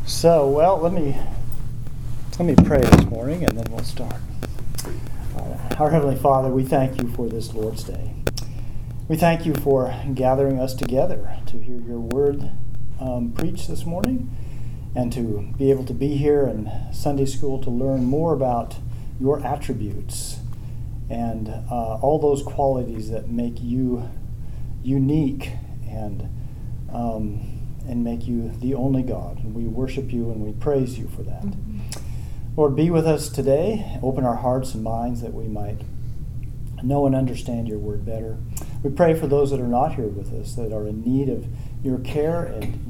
Let me pray this morning, and then we'll start. Our Heavenly Father, we thank you for this Lord's Day. We thank you for gathering us together to hear your word preached this morning, and to be able to be here in Sunday school to learn more about your attributes and all those qualities that make you unique and make you the only God. And we worship you and we praise you for that. Lord, be with us today. Open our hearts and minds that we might know and understand your word better. We pray for those that are not here with us, that are in need of your care and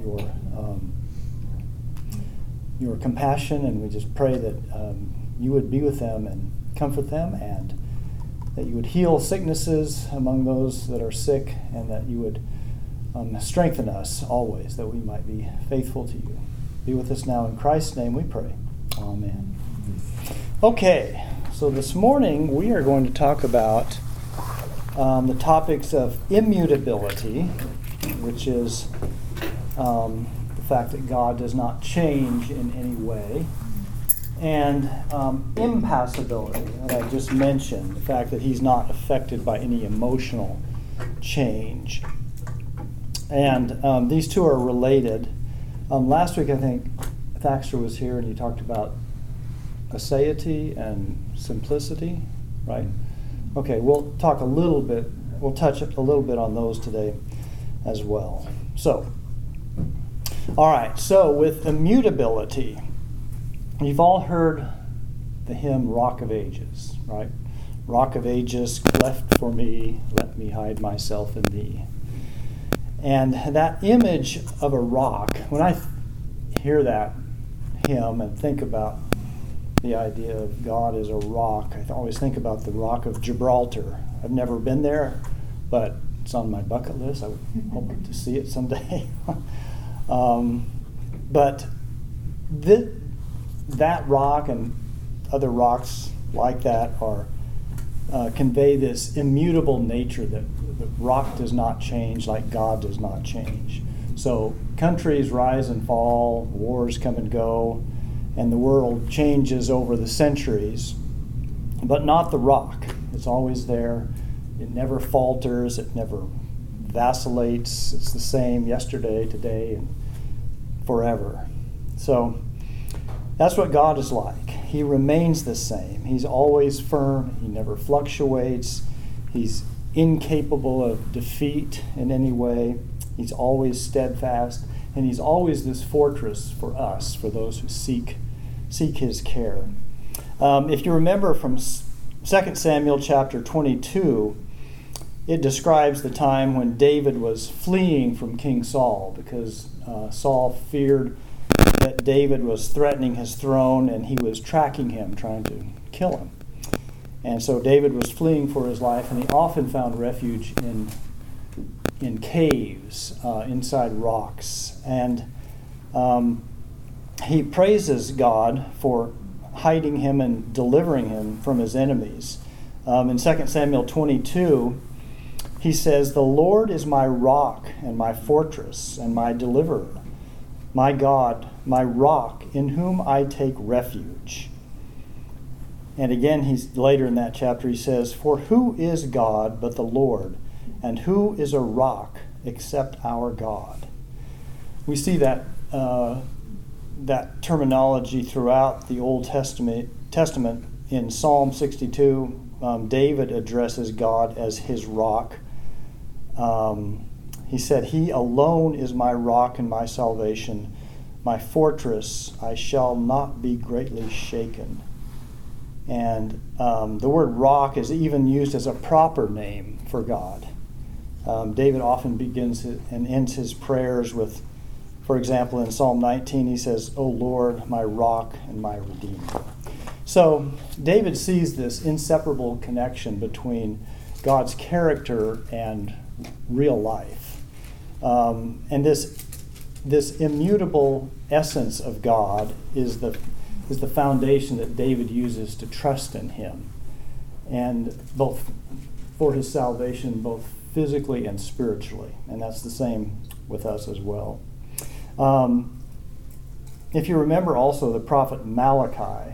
your compassion, and we just pray that you would be with them and comfort them, and that you would heal sicknesses among those that are sick, and that you would strengthen us always, that we might be faithful to you. Be with us now in Christ's name we pray. Amen. Okay, so this morning we are going to talk about the topics of immutability, which is the fact that God does not change in any way, and impassibility, that I just mentioned, the fact that he's not affected by any emotional change. And these two are related. Last week, I think, Thaxter was here and he talked about aseity and simplicity, right? Okay, we'll touch a little bit on those today as well. So, all right, so with immutability, you've all heard the hymn Rock of Ages, right? Rock of Ages, cleft for me, let me hide myself in thee. And that image of a rock, when I hear that hymn and think about the idea of God as a rock, I always think about the Rock of Gibraltar. I've never been there, but it's on my bucket list. I would hope to see it someday. But that rock and other rocks like that are convey this immutable nature that the rock does not change like God does not change. So countries rise and fall, wars come and go, and the world changes over the centuries, but not the rock. It's always there. It never falters. It never vacillates. It's the same yesterday, today, and forever. So that's what God is like. He remains the same. He's always firm. He never fluctuates. He's incapable of defeat in any way. He's always steadfast, and he's always this fortress for us, for those who seek his care. If you remember from 2 Samuel chapter 22, it describes the time when David was fleeing from King Saul because Saul feared that David was threatening his throne, and he was tracking him, trying to kill him. And so David was fleeing for his life, and he often found refuge in caves, inside rocks. And he praises God for hiding him and delivering him from his enemies. In 2 Samuel 22, he says, "The Lord is my rock and my fortress and my deliverer, my God, my rock, in whom I take refuge." And again, later in that chapter, he says, "For who is God but the Lord, and who is a rock except our God?" We see that terminology throughout the Old Testament. In Psalm 62, David addresses God as his rock. He said, "He alone is my rock and my salvation, my fortress, I shall not be greatly shaken." And the word rock is even used as a proper name for God. David often begins and ends his prayers with, for example, in Psalm 19, he says, "O Lord, my rock and my redeemer." So David sees this inseparable connection between God's character and real life. And this immutable essence of God is the foundation that David uses to trust in him, and both for his salvation, both physically and spiritually. And that's the same with us as well. if you remember also the prophet Malachi,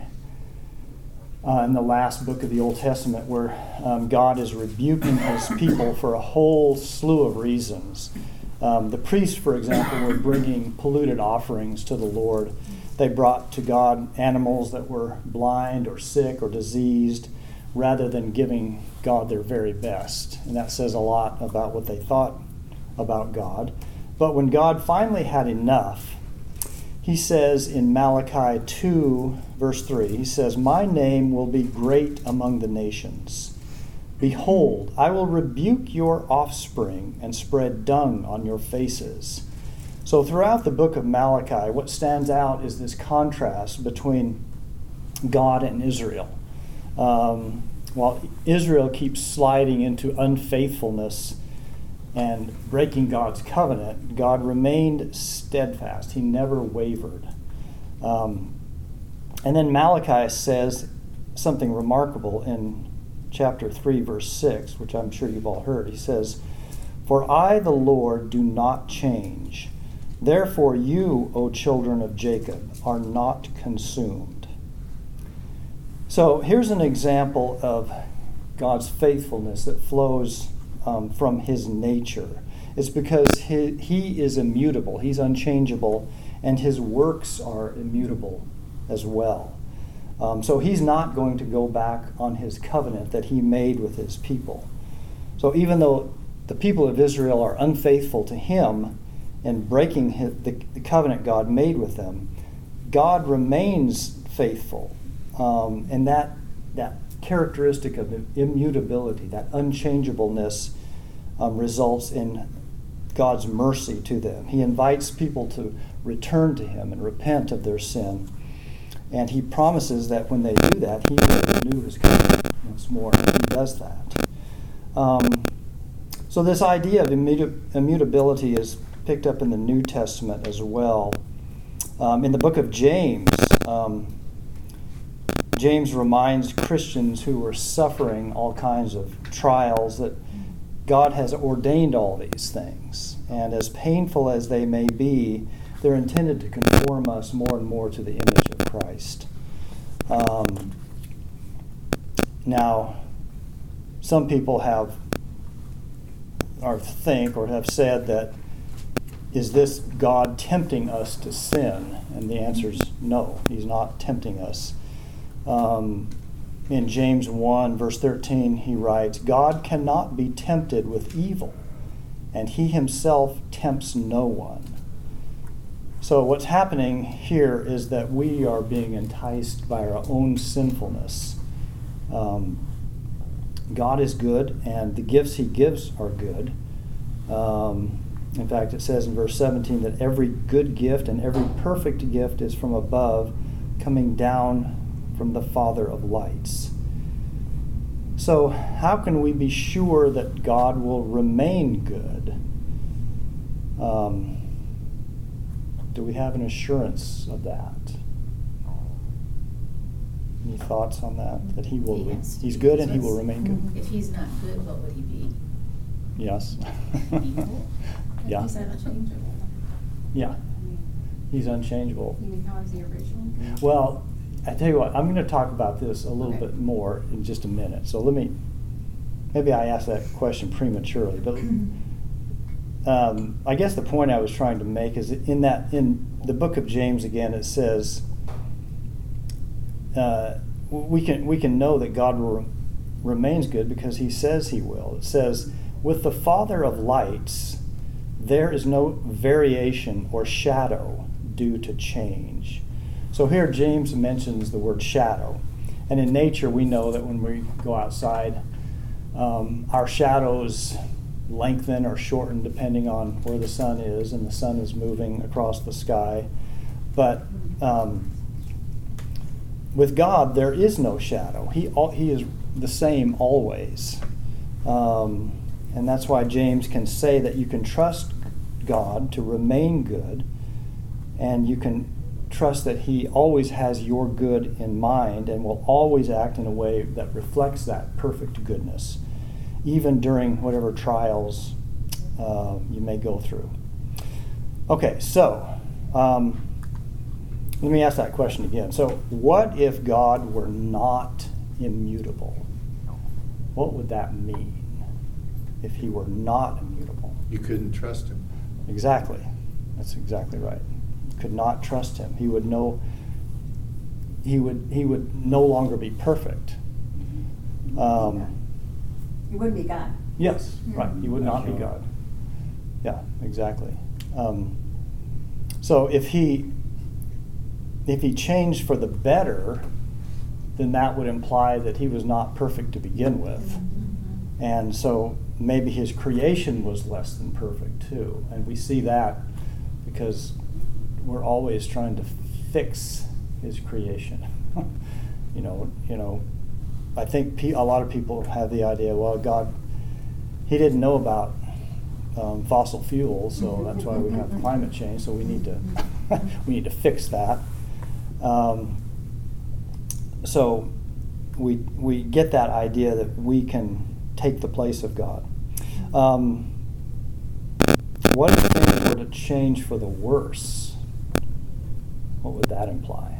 in the last book of the Old Testament, where God is rebuking his people for a whole slew of reasons. The priests, for example, were bringing polluted offerings to the Lord. They brought to God animals that were blind or sick or diseased, rather than giving God their very best. And that says a lot about what they thought about God. But when God finally had enough, he says in Malachi 2, verse 3, he says, "My name will be great among the nations. Behold, I will rebuke your offspring and spread dung on your faces." So throughout the book of Malachi, what stands out is this contrast between God and Israel. While Israel keeps sliding into unfaithfulness and breaking God's covenant, God remained steadfast. He never wavered. And then Malachi says something remarkable in chapter 3, verse 6, which I'm sure you've all heard. He says, "For I, the Lord, do not change. Therefore you, O children of Jacob, are not consumed." So here's an example of God's faithfulness that flows from his nature. It's because he is immutable, he's unchangeable, and his works are immutable as well. So he's not going to go back on his covenant that he made with his people. So even though the people of Israel are unfaithful to him and breaking the covenant God made with them, God remains faithful. And that characteristic of immutability, that unchangeableness, results in God's mercy to them. He invites people to return to him and repent of their sin. And he promises that when they do that, he will renew his covenant once more. And he does that. So this idea of immutability is picked up in the New Testament as well. In the book of James, James reminds Christians who were suffering all kinds of trials that God has ordained all these things. And as painful as they may be, they're intended to conform us more and more to the image of Christ. Now, some people have said that, is this God tempting us to sin? And the answer is no, he's not tempting us. In James 1, verse 13, he writes, "God cannot be tempted with evil, and he himself tempts no one." So what's happening here is that we are being enticed by our own sinfulness. God is good, and the gifts he gives are good. In fact, it says in verse 17 that every good gift and every perfect gift is from above, coming down from the Father of lights. So how can we be sure that God will remain good? Do we have an assurance of that? Any thoughts on that? That he will? Yes. He's good and he will remain good. If he's not good, what would he be? Yes. Evil? Yeah. He's unchangeable. Yeah. I mean, He's unchangeable. you mean how is he original? Well, I tell you what, I'm going to talk about this a little Okay. bit more in just a minute. So maybe I asked that question prematurely, but I guess the point I was trying to make is that in the book of James again, it says we can know that God remains good because he says he will. It says, "With the Father of lights, there is no variation or shadow due to change." So here James mentions the word shadow. And in nature, we know that when we go outside, our shadows lengthen or shorten depending on where the sun is, and the sun is moving across the sky. But with God, there is no shadow. He is the same always. And that's why James can say that you can trust God to remain good, and you can trust that he always has your good in mind and will always act in a way that reflects that perfect goodness, even during whatever trials you may go through. Okay, so let me ask that question again. So what if God were not immutable? What would that mean if he were not immutable? You couldn't trust him. Exactly. That's exactly right. Could not trust him. He would no longer be perfect. He wouldn't be God. Yes, right. He would not be That's right. God. Yeah, exactly. So if he changed for the better, then that would imply that he was not perfect to begin with. And so maybe his creation was less than perfect too. And we see that because we're always trying to fix his creation. you know, I think a lot of people have the idea, well, God, he didn't know about fossil fuels, so that's why we have climate change. So we need to fix that. So we get that idea that we can take the place of God. What if things were to change for the worse? What would that imply?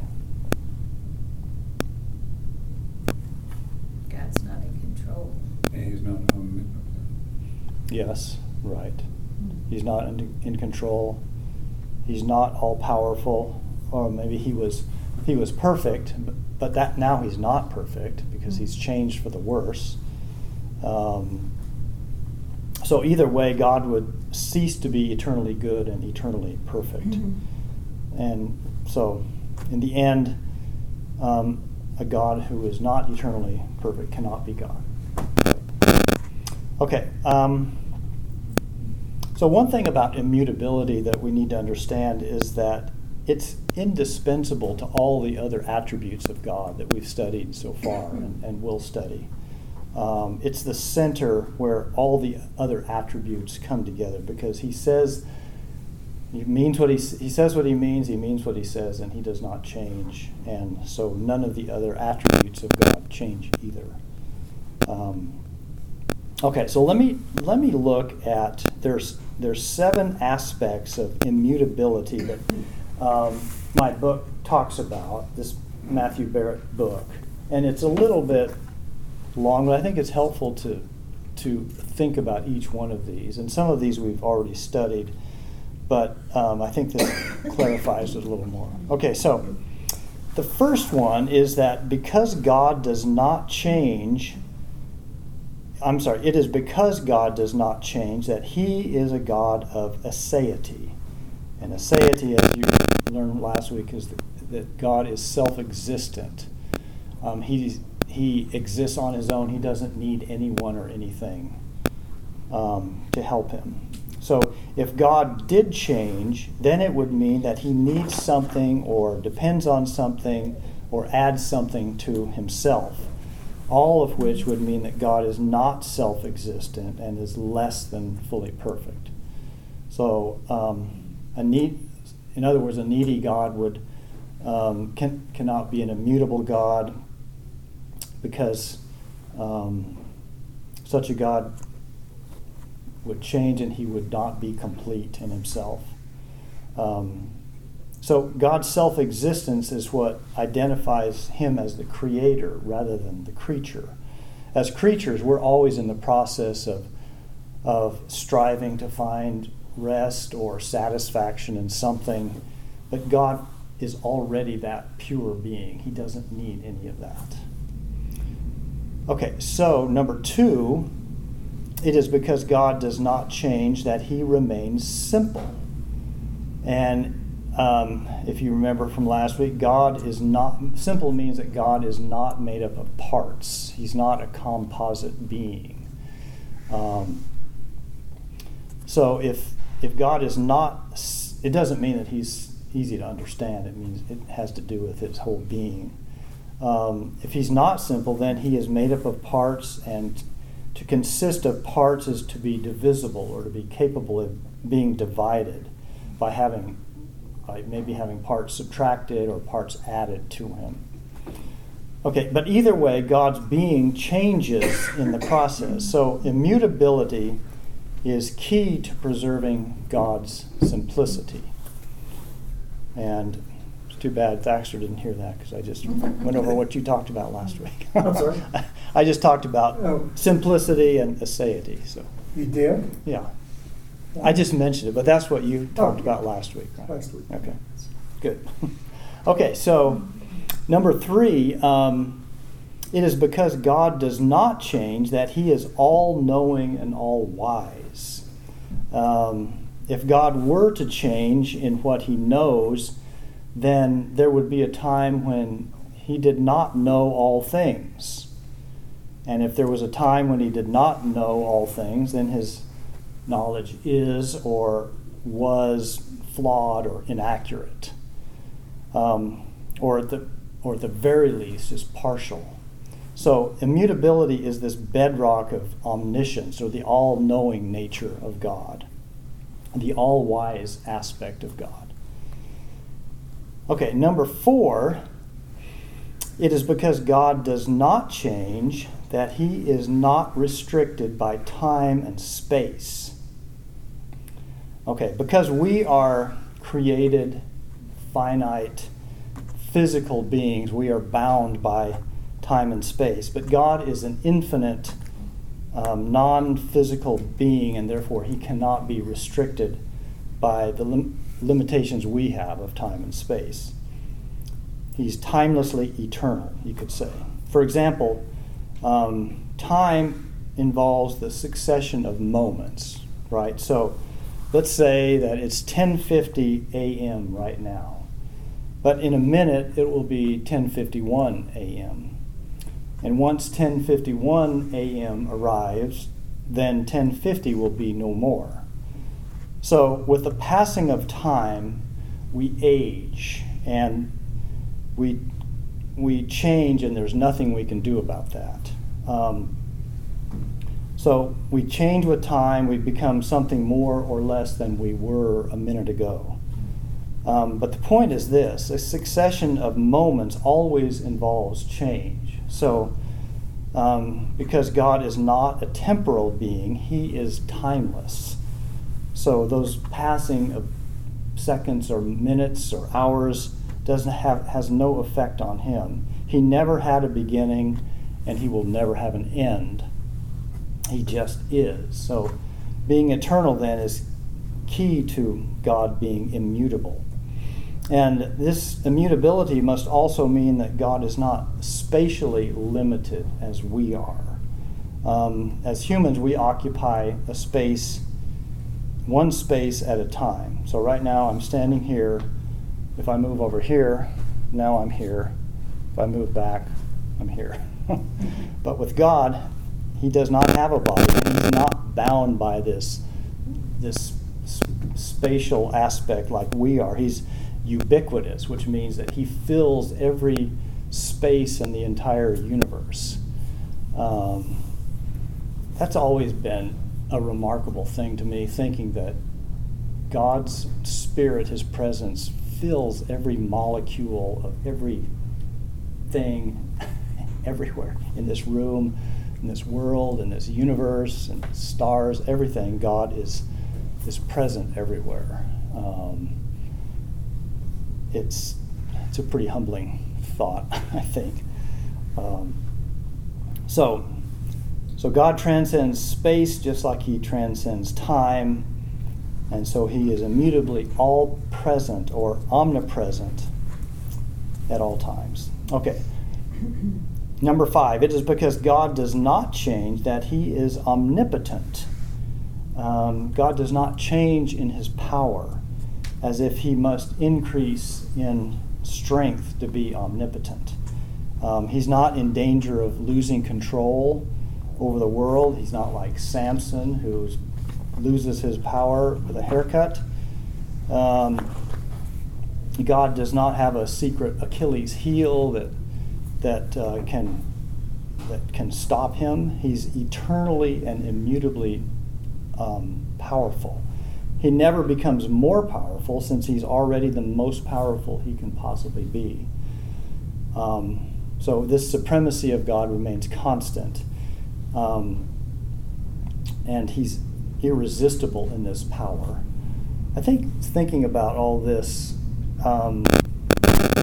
God's not in control. And he's not omnipotent. Yes, right. He's not in control. He's not all powerful, or maybe he was perfect, but that now he's not perfect because he's changed for the worse. So either way, God would cease to be eternally good and eternally perfect. And so, in the end, a God who is not eternally perfect cannot be God. Okay. So one thing about immutability that we need to understand is that it's indispensable to all the other attributes of God that we've studied so far and will study. It's the center where all the other attributes come together, because he says he means what he says what he means what he says, and he does not change. And so none of the other attributes of God change either. Okay, so let me look at there's 7 aspects of immutability that my book talks about, this Matthew Barrett book, and it's a little bit long, but I think it's helpful to think about each one of these. And some of these we've already studied, but I think this clarifies it a little more. Okay, so the first one is that because God does not change, it is because God does not change that he is a God of aseity. And aseity, as you learned last week, is that God is self-existent. He exists on his own. He doesn't need anyone or anything to help him. So if God did change, then it would mean that he needs something or depends on something or adds something to himself, all of which would mean that God is not self-existent and is less than fully perfect. So in other words, a needy God would cannot be an immutable God, because such a God would change and he would not be complete in himself. So God's self-existence is what identifies him as the creator rather than the creature. As creatures, we're always in the process of striving to find rest or satisfaction in something, but God is already that pure being. He doesn't need any of that. Okay, so number 2, it is because God does not change that he remains simple. And if you remember from last week, simple means that God is not made up of parts. He's not a composite being. So if God is not, it doesn't mean that he's easy to understand. It means it has to do with his whole being. If he's not simple, then he is made up of parts, and to consist of parts is to be divisible or to be capable of being divided by maybe having parts subtracted or parts added to him. Okay, but either way, God's being changes in the process. So immutability is key to preserving God's simplicity. And Too bad Thaxter didn't hear that because I just went over what you talked about last week. I'm sorry? I just talked about Oh. simplicity and aseity. So You did? yeah, I just mentioned it, but that's what you talked Oh. about last week, right? Last week. Okay, good. Okay, so number 3, it is because God does not change that He is all-knowing and all-wise. If God were to change in what He knows, then there would be a time when He did not know all things. And if there was a time when He did not know all things, then His knowledge is or was flawed or inaccurate, or at the very least is partial. So immutability is this bedrock of omniscience, or the all-knowing nature of God, the all-wise aspect of God. Okay, number 4, it is because God does not change that He is not restricted by time and space. Okay, because we are created, finite, physical beings, we are bound by time and space. But God is an infinite, non-physical being, and therefore He cannot be restricted by the limitations we have of time and space. He's timelessly eternal, you could say. For example, time involves the succession of moments, right? So let's say that it's 10:50 a.m. right now, but in a minute it will be 10:51 a.m. And once 10:51 a.m. arrives, then 10:50 will be no more. So with the passing of time, we age and we change, and there's nothing we can do about that. So we change with time, we become something more or less than we were a minute ago. But the point is this: a succession of moments always involves change. So because God is not a temporal being, He is timeless. So those passing of seconds or minutes or hours has no effect on Him. He never had a beginning, and He will never have an end. He just is. So being eternal then is key to God being immutable. And this immutability must also mean that God is not spatially limited as we are. As humans, we occupy a space, one space at a time. So right now I'm standing here. If I move over here, now I'm here. If I move back, I'm here. But with God, He does not have a body, and He's not bound by this spatial aspect like we are. He's ubiquitous, which means that He fills every space in the entire universe. That's always been a remarkable thing to me, thinking that God's Spirit, His presence, fills every molecule of everything everywhere in this room, in this world, in this universe, and stars, everything. God is present everywhere. It's a pretty humbling thought, I think. So God transcends space just like He transcends time, and so He is immutably all present or omnipresent at all times. Okay. Number 5, it is because God does not change that He is omnipotent. God does not change in His power, as if He must increase in strength to be omnipotent. He's not in danger of losing control over the world. He's not like Samson, who loses his power with a haircut. God does not have a secret Achilles heel that can stop Him. He's eternally and immutably powerful. He never becomes more powerful, since He's already the most powerful He can possibly be. So this supremacy of God remains constant. And He's irresistible in this power. I think thinking about all this,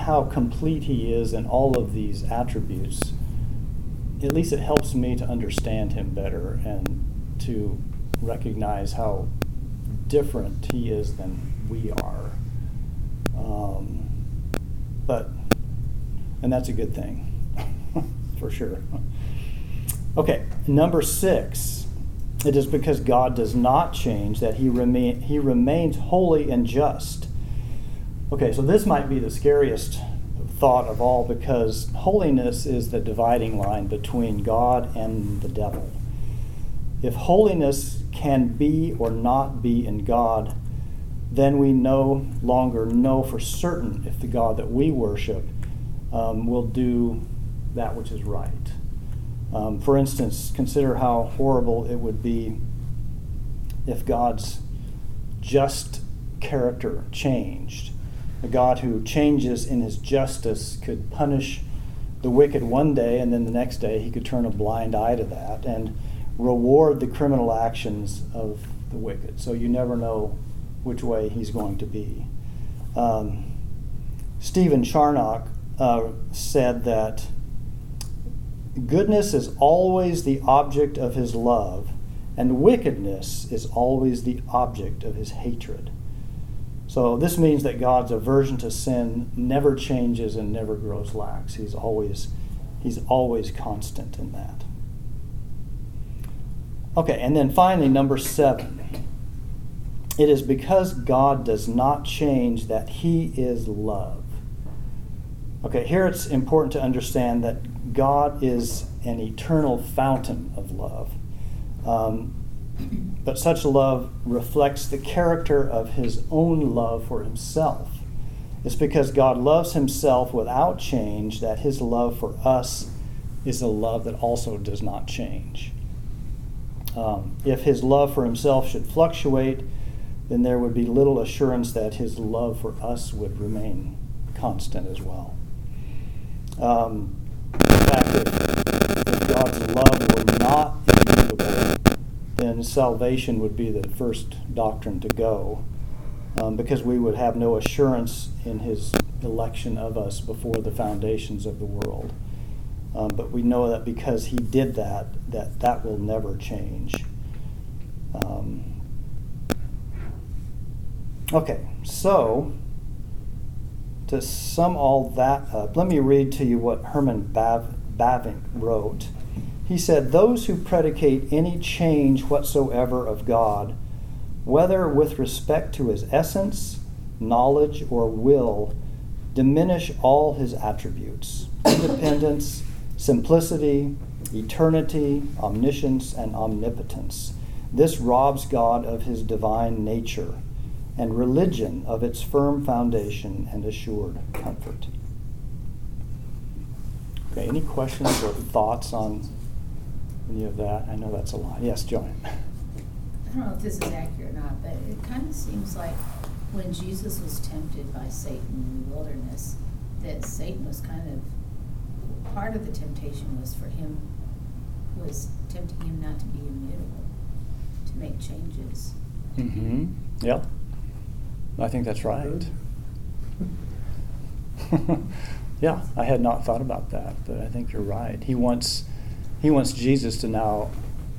how complete he is in all of these attributes, at least it helps me to understand him better and to recognize how different he is than we are. And that's a good thing, for sure. Okay, number 6. It is because God does not change that he remains holy and just. Okay, so this might be the scariest thought of all, because holiness is the dividing line between God and the devil. If holiness can be or not be in God, then we no longer know for certain if the God that we worship will do that which is right. For instance, consider how horrible it would be if God's just character changed. A God who changes in his justice could punish the wicked one day, and then the next day he could turn a blind eye to that and reward the criminal actions of the wicked. So you never know which way he's going to be. Stephen Charnock said that goodness is always the object of his love, and wickedness is always the object of his hatred. So this means that God's aversion to sin never changes and never grows lax. He's always constant in that. Okay, and then finally, number 7. It is because God does not change that he is love. Okay, here it's important to understand that God is an eternal fountain of love. But such love reflects the character of his own love for himself. It's because God loves himself without change that his love for us is a love that also does not change. If his love for himself should fluctuate, then there would be little assurance that his love for us would remain constant as well. In fact, if God's love were not immutable, then salvation would be the first doctrine to go, because we would have no assurance in his election of us before the foundations of the world. But we know that because he did that will never change. Okay, so to sum all that up, let me read to you what Herman Bavinck wrote. He said, "Those who predicate any change whatsoever of God, whether with respect to his essence, knowledge, or will, diminish all his attributes: independence, simplicity, eternity, omniscience, and omnipotence. This robs God of his divine nature, and religion of its firm foundation and assured comfort." Okay, any questions or thoughts on any of that? I know that's a lot. Yes, Joanne. I don't know if this is accurate or not, but it kind of seems like when Jesus was tempted by Satan in the wilderness, that Satan was kind of, part of the temptation was tempting him not to be immutable, to make changes. Mm-hmm. Yeah. I think that's right. Yeah, I had not thought about that, but I think you're right. He wants Jesus to now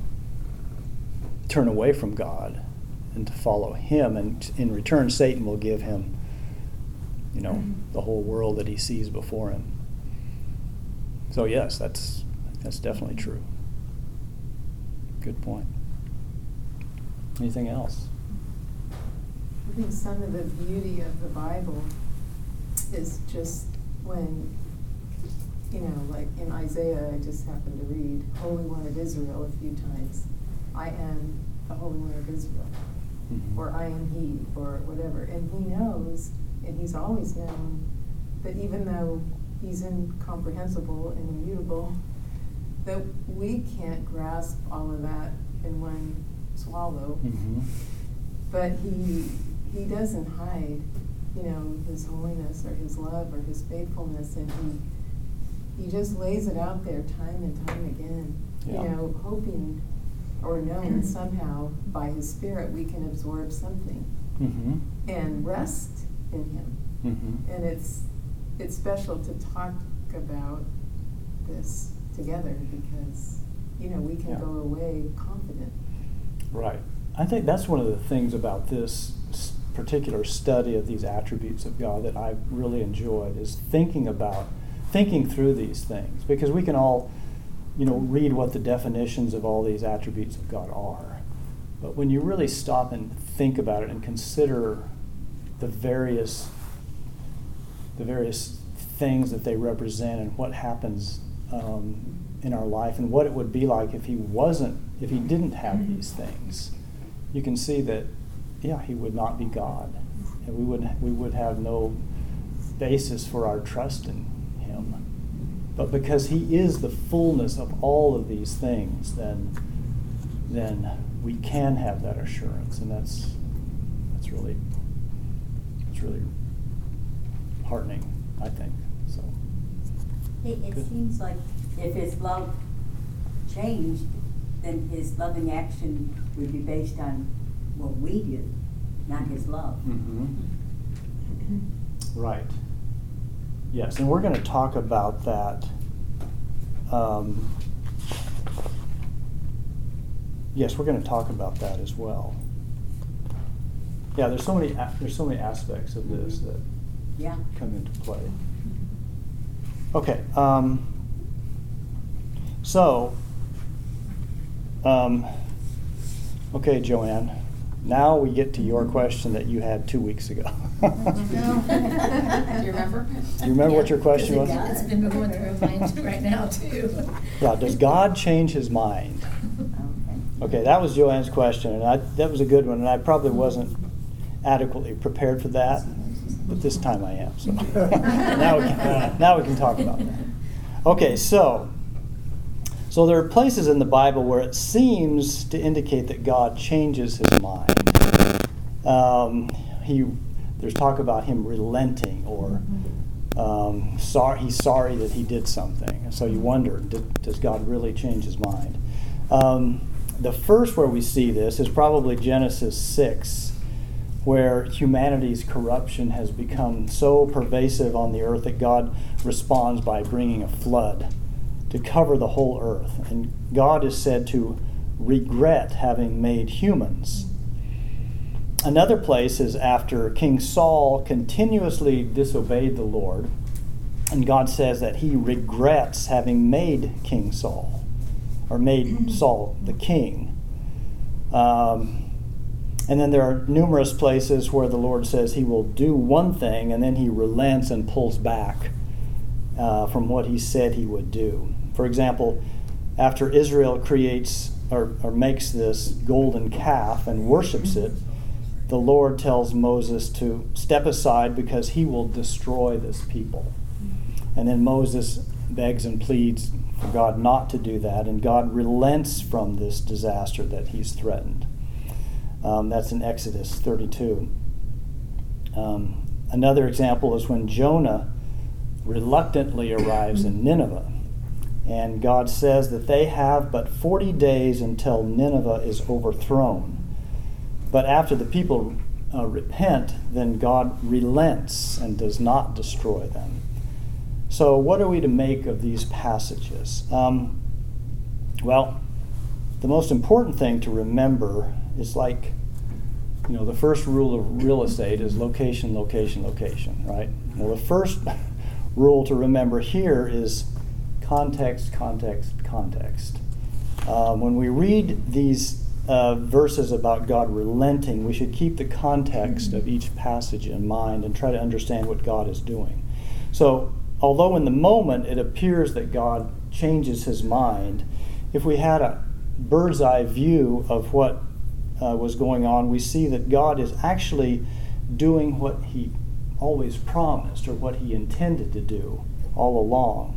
turn away from God and to follow him, and in return Satan will give him, the whole world that he sees before him. So yes, that's definitely true. Good point. Anything else? I think some of the beauty of the Bible is just when, like in Isaiah, I just happened to read, Holy One of Israel a few times. I am the Holy One of Israel. Mm-hmm. Or I am he, or whatever. And he knows, and he's always known, that even though he's incomprehensible and immutable, that we can't grasp all of that in one swallow. Mm-hmm. But he doesn't hide, his holiness or his love or his faithfulness, and he just lays it out there time and time again, Yeah. Hoping or knowing somehow by his Spirit we can absorb something Mm-hmm. and rest in him. Mm-hmm. And it's it's special to talk about this together because, we can Yeah. go away confident. Right. I think that's one of the things about this particular study of these attributes of God that I've really enjoyed is thinking through these things, because we can all, read what the definitions of all these attributes of God are. But when you really stop and think about it and consider the various things that they represent and what happens in our life and what it would be like if he didn't have these things, you can see that, he would not be God, and we would have no basis for our trust in him. But because he is the fullness of all of these things, then we can have that assurance, and that's really heartening, I think. So It Good. seems like if his love changed, then his loving action would be based on what we do, not his love. Right. Yes, and we're going to talk about that. Yes, we're going to talk about that as well. Yeah, there's so many aspects of this that Yeah. come into play. Okay. Okay, Joanne. Now we get to your question that you had 2 weeks ago. Do you remember? Do you remember what your question was? It's been going through my mind right now, too. Yeah, does God change his mind? Okay. Okay, that was Joanne's question, and that was a good one, and I probably wasn't adequately prepared for that, but this time I am. So now we can talk about that. Okay, so there are places in the Bible where it seems to indicate that God changes his mind. There's talk about him relenting, or he's sorry that he did something. And so you wonder, does God really change his mind? The first where we see this is probably Genesis 6, where humanity's corruption has become so pervasive on the earth that God responds by bringing a flood to cover the whole earth. And God is said to regret having made humans. Another place is after King Saul continuously disobeyed the Lord, and God says that he regrets having made King Saul, or made Saul the king. And then there are numerous places where the Lord says he will do one thing, and then he relents and pulls back from what he said he would do. For example, after Israel creates or makes this golden calf and worships it, the Lord tells Moses to step aside because he will destroy this people. And then Moses begs and pleads for God not to do that, and God relents from this disaster that he's threatened. That's in Exodus 32. Another example is when Jonah reluctantly arrives in Nineveh, and God says that they have but 40 days until Nineveh is overthrown. But after the people repent, then God relents and does not destroy them. So what are we to make of these passages? Well, the most important thing to remember is the first rule of real estate is location, location, location, right? Well, the first rule to remember here is context, context, context. When we read these verses about God relenting, we should keep the context of each passage in mind and try to understand what God is doing. So, although in the moment it appears that God changes his mind, if we had a bird's eye view of what was going on, we see that God is actually doing what he always promised, or what he intended to do all along.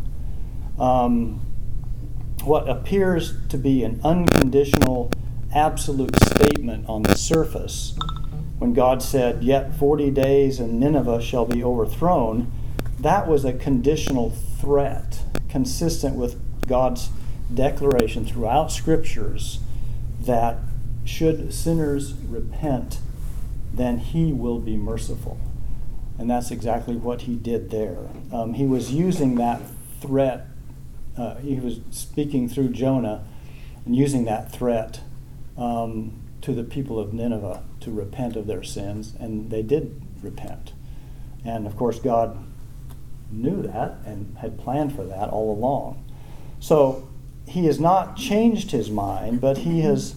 What appears to be an unconditional, absolute statement on the surface, when God said, "Yet 40 days and Nineveh shall be overthrown," that was a conditional threat, consistent with God's declaration throughout Scriptures that should sinners repent, then he will be merciful. And that's exactly what he did there. He was using that threat, he was speaking through Jonah and using that threat to the people of Nineveh to repent of their sins, and they did repent. And of course God knew that and had planned for that all along. So he has not changed his mind, but he has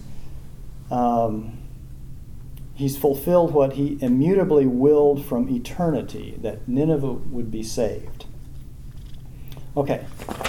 he's fulfilled what he immutably willed from eternity, that Nineveh would be saved. Okay.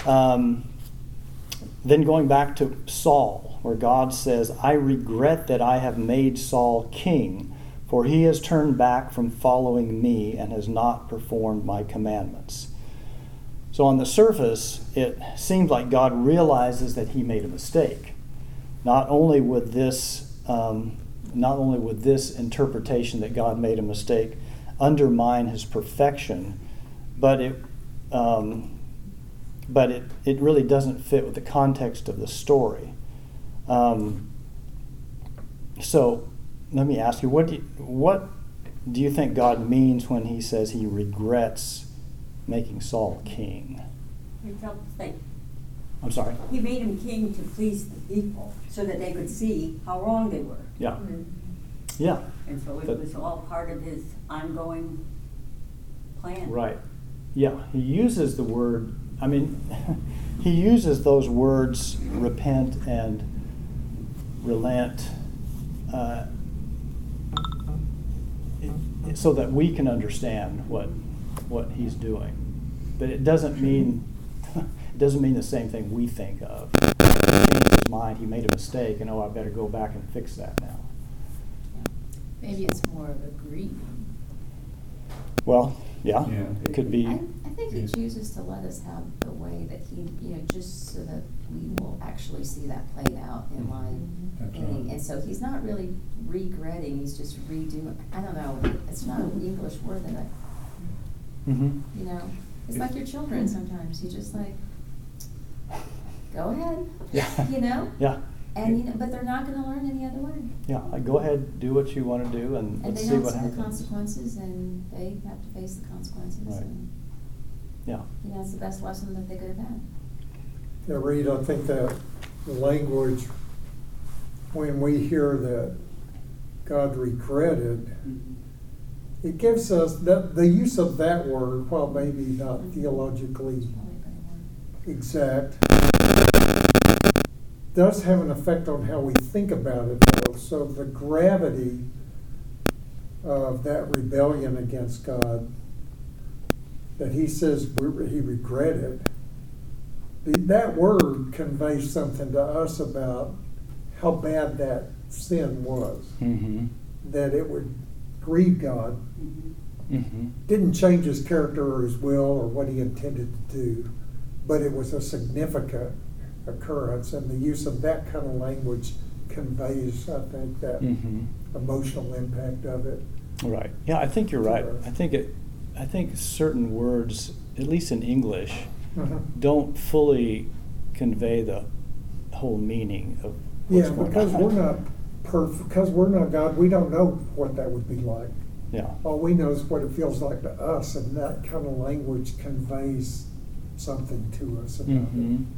Then going back to Saul, where God says, I regret that I have made Saul king, for he has turned back from following me and has not performed my commandments. So on the surface, it seems like God realizes that he made a mistake. Not only would this interpretation that God made a mistake undermine his perfection, but it really doesn't fit with the context of the story. So let me ask you, what do you think God means when he says he regrets making Saul king? I'm sorry? He made him king to please the people so that they could see how wrong they were. Yeah. Mm-hmm. Yeah. And so it was all part of his ongoing plan. Right. Yeah. He uses the word, he uses those words, repent and relent, so that we can understand what he's doing. But it doesn't mean the same thing we think of. He changed his mind, he made a mistake, and I better go back and fix that now. Maybe it's more of a grieving. Well, yeah. It could be. I think he chooses to let us have the way that he, just so that we will actually see that played out in life. That's And, right. and so he's not really regretting, he's just redoing. I don't know, it's not an English word that Mm-hmm. it's like your children sometimes. You just like, go ahead, Yeah. Yeah. And but they're not going to learn any other way. Yeah. Go ahead, do what you want to do, and And let's they see don't what see the happens. consequences, and they have to face the consequences. Right. And, Yeah. it's the best lesson that they could have had. Yeah, Reed, I think that the language, when we hear that God regretted, Mhm. it gives us that the use of that word, while maybe not theologically Probably a better word. exact, does have an effect on how we think about it, though. So the gravity of that rebellion against God, that he says he regretted, that word conveys something to us about how bad that sin was, Mm-hmm. that it would grieve God. Mhm. Mm-hmm. Didn't change his character or his will or what he intended to do, but it was a significant occurrence, and the use of that kind of language conveys, I think, that Mm-hmm. emotional impact of it. Right. Yeah, I think you're right. I think certain words, at least in English, don't fully convey the whole meaning of what's Yeah, going because on. we're not perfect, because we're not God, we don't know what that would be like. Yeah. All we know is what it feels like to us, and that kind of language conveys something to us about Mm-hmm. it.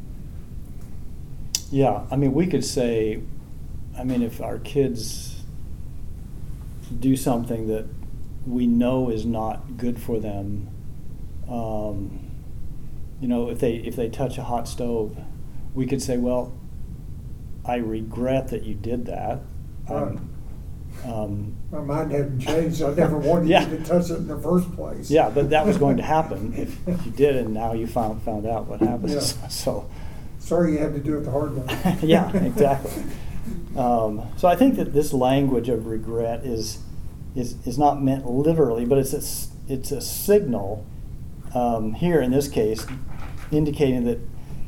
Yeah, we could say, if our kids do something that we know is not good for them, if they touch a hot stove, we could say, well, I regret that you did that. Right. My mind hadn't changed, I never wanted Yeah. you to touch it in the first place. Yeah, but that was going to happen if you did, and now you found out what happened. Yeah. So, Sorry you had to do it the hard way. yeah, exactly. So I think that this language of regret is not meant literally, but it's a signal here in this case, indicating that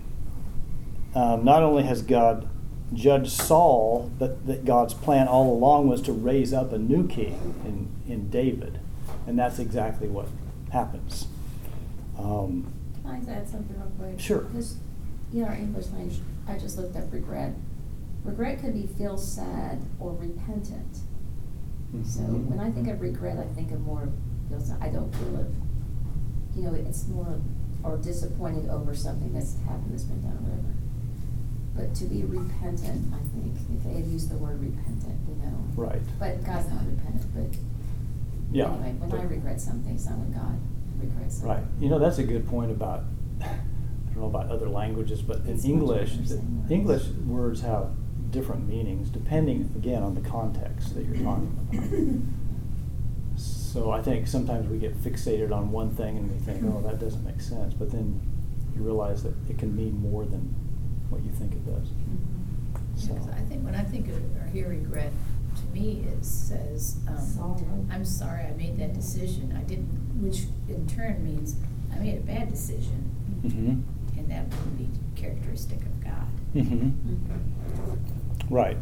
not only has God judged Saul, but that God's plan all along was to raise up a new king in David, and that's exactly what happens. Can I add something real quick? Sure. Because, our English language, I just looked up regret. Regret could be feel sad or repentant. So Mhm. when I think of regret, I think of more feels, I don't feel of, you know, it's more, or disappointed over something that's happened, that's been done, or whatever. But to be repentant, I think, if they had used the word repentant, you know. Right. But God's not repentant, but Yeah. anyway, when I regret something, it's not when God regrets something. Right. You know, that's a good point about, I don't know about other languages, but in It's much English, better saying words. English words have different meanings depending, again, on the context that you're talking about. So I think sometimes we get fixated on one thing and we think, oh, that doesn't make sense. But then you realize that it can mean more than what you think it does. So, Because I think when I think of or hear regret, to me it says, Sorrow. I'm sorry I made that decision. I didn't, which in turn means I made a bad decision, mm-hmm. and that wouldn't be characteristic of God. Mm-hmm. Mhm. Right.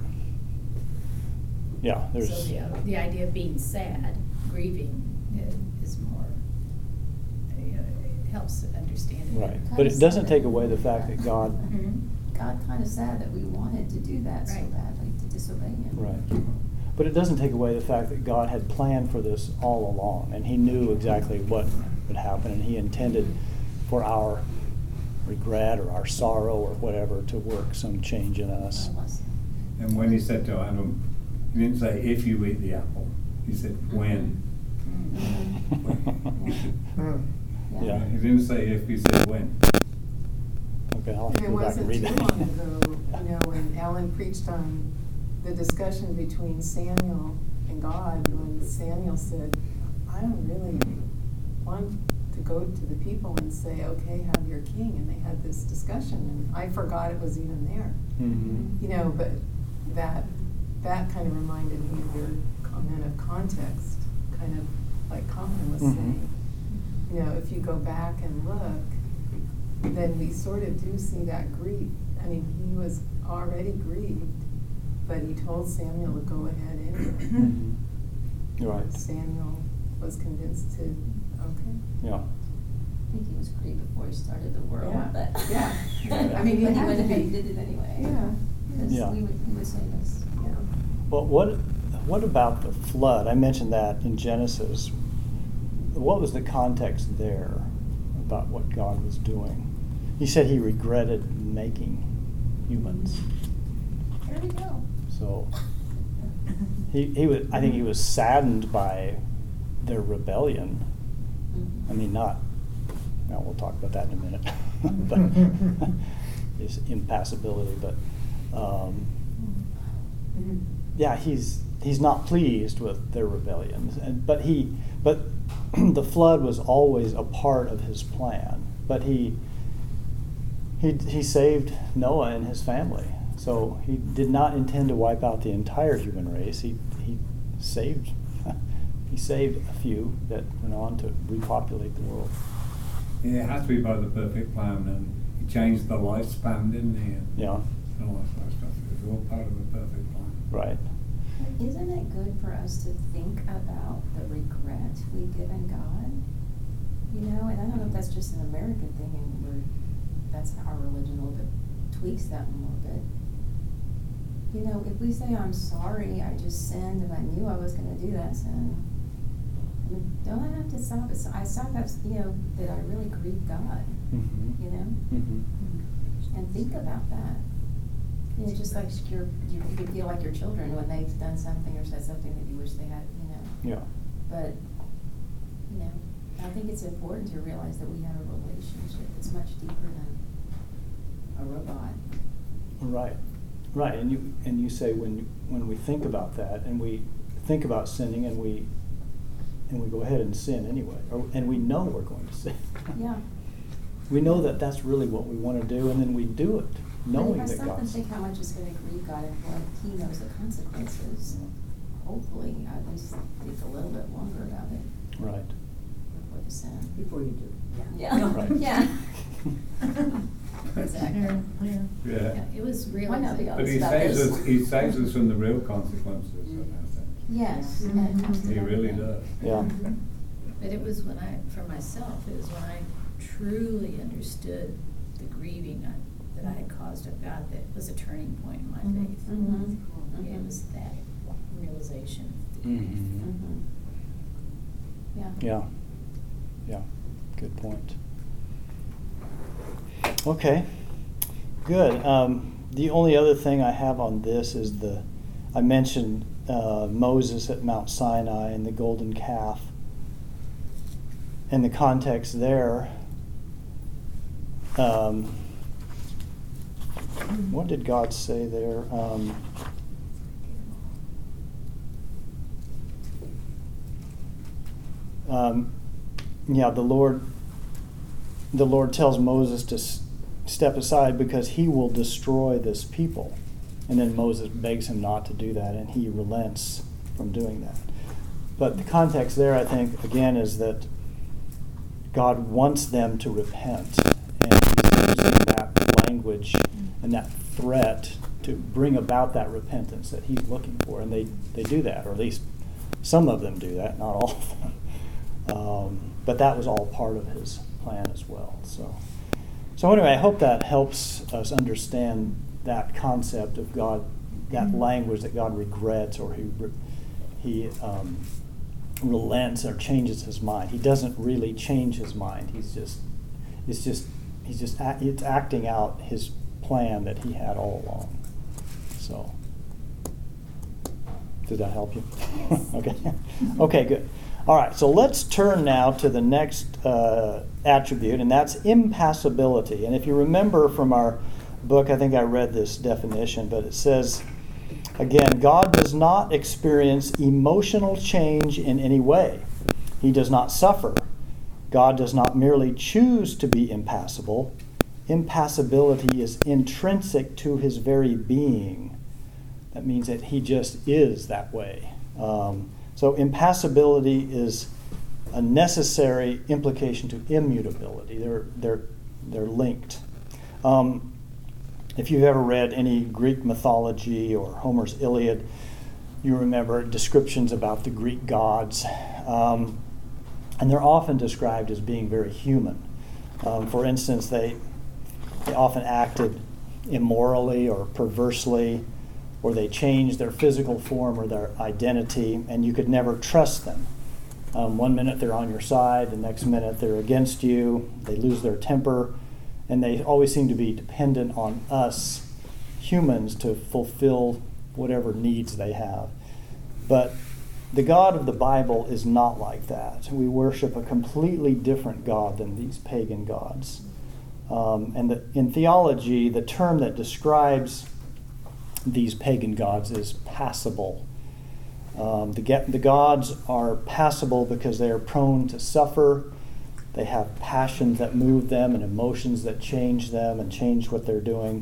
Yeah, there's. So the idea of being sad, grieving, is more, it helps understand it. Right. Kinda But it doesn't sad take that away we the fact did that that. God. Mhm. God kind of sad that we wanted to do that so Right. badly, to disobey Him. Right. But it doesn't take away the fact that God had planned for this all along, and He knew exactly what would happen, and He intended for our regret or our sorrow or whatever to work some change in us. God bless Him. And when he said to Adam, he didn't say if you eat the apple, he said when. Mhm. Yeah. He didn't say if, he said when. Okay, I'll have And to it go back and wasn't read too that. long ago, you know, when Alan preached on the discussion between Samuel and God, when Samuel said, I don't really want to go to the people and say, okay, have your king, and they had this discussion, and I forgot it was even there. Mhm. You know, but that kind of reminded me of your comment of context, kind of like Colin was Mhm. saying. You know, if you go back and look, then we sort of do see that grief. I mean, he was already grieved, but he told Samuel to go ahead anyway. Mhm. You're right. Samuel was convinced to, okay. Yeah. I think he was grieved before he started the world, Yeah. but. Yeah. I mean, he But he had went to ahead be. and did it anyway. Yeah. Because Yeah. he would say this. Yeah. Well, what about the flood? I mentioned that in Genesis. What was the context there about what God was doing? He said He regretted making humans. There we go. So he was. I think he was saddened by their rebellion. I mean, not. Now we'll talk about that in a minute. But his impassibility, but. Mhm. Yeah, he's not pleased with their rebellion, but the flood was always a part of his plan. But he saved Noah and his family, so he did not intend to wipe out the entire human race. He saved a few that went on to repopulate the world. Yeah, it has to be by the perfect plan, and he changed the lifespan, didn't he? And Yeah, all that sort of stuff. It was all part of the perfect plan. right. Isn't it good for us to think about the regret we've given God? You know, and I don't know if that's just an American thing and that's our religion a little bit tweaks that more, but you know, if we say, I'm sorry, I just sinned and I knew I was gonna do that sin, I mean, don't I have to stop it? So I stop that, you know, that I really grieve God, Mm-hmm. you know? Mm-hmm. And think about that. You know, just like you feel like your children when they've done something or said something that you wish they had, you know. Yeah. But, you know, I think it's important to realize that we have a relationship that's much deeper than a robot. Right, right, and you say when we think about that and we think about sinning and we go ahead and sin anyway, and we know we're going to sin. Yeah. We know that that's really what we want to do, and then we do it, knowing But that if I stop and God's. think how much it's going to grieve God and what He knows the consequences, hopefully I at least think a little bit longer about it Right. before the sin. Before you do, Yeah. Right. Yeah. Exactly. Yeah. Yeah, it was real. Why not be But honest he about saves this? us. He saves us from the real consequences of our sin. Yes. Mhm. and it comes to He really everything. does. Yeah. But it was for myself, it was when I truly understood the grieving that I had caused of God that was a turning point in my Mhm. faith. Mhm. It was that realization. Mm-hmm. Mhm. Yeah. Yeah, good point. Okay, good. The only other thing I have on this is I mentioned Moses at Mount Sinai and the golden calf. And the context there, what did God say there? The Lord tells Moses to step aside because he will destroy this people. And then Moses begs him not to do that, and he relents from doing that. But the context there, I think, again, is that God wants them to repent, and he's using that language and that threat to bring about that repentance that he's looking for. And they do that, or at least some of them do that, not all of them. But that was all part of his plan as well. So anyway, I hope that helps us understand that concept of God, that language that God regrets, or he relents or changes his mind. He doesn't really change his mind. It's acting out his plan that he had all along. So, did that help you? Yes. Okay, good. All right, so let's turn now to the next attribute, and that's impassibility. And if you remember from our book, I think I read this definition, but it says, again, God does not experience emotional change in any way. He does not suffer. God does not merely choose to be impassible. Impassibility is intrinsic to his very being. That means that he just is that way. So impassibility is a necessary implication to immutability. They're linked. If you've ever read any Greek mythology or Homer's Iliad, you remember descriptions about the Greek gods. And they're often described as being very human. For instance, they often acted immorally or perversely, or they changed their physical form or their identity, and you could never trust them. One minute they're on your side, the next minute they're against you, they lose their temper, and they always seem to be dependent on us humans to fulfill whatever needs they have. But the God of the Bible is not like that. We worship a completely different God than these pagan gods. In theology, the term that describes these pagan gods is passible. The gods are passible because they are prone to suffer. They have passions that move them and emotions that change them and change what they're doing.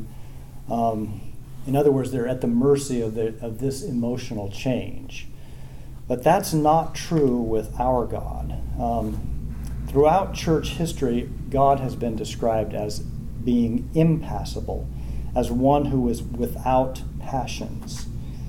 In other words, they're at the mercy of this emotional change. But that's not true with our God. Throughout church history, God has been described as being impassible, as one who is without passions.